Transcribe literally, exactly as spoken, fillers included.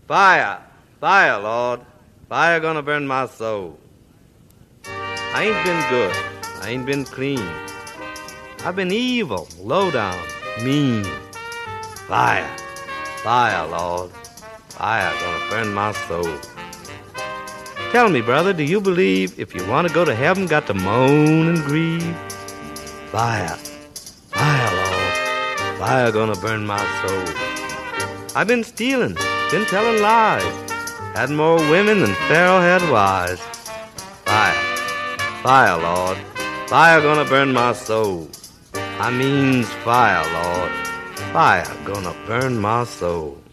Fire, fire, Lord, fire gonna burn my soul. I ain't been good, I ain't been clean. I've been evil, low down, mean. Fire, fire, Lord, fire gonna burn my soul. Tell me, brother, do you believe if you want to go to heaven, got to moan and grieve? Fire, fire, Lord, fire gonna burn my soul. I've been stealing, been telling lies, had more women than Pharaoh had wives. Fire, fire, Lord, fire gonna burn my soul. I means fire, Lord, fire gonna burn my soul.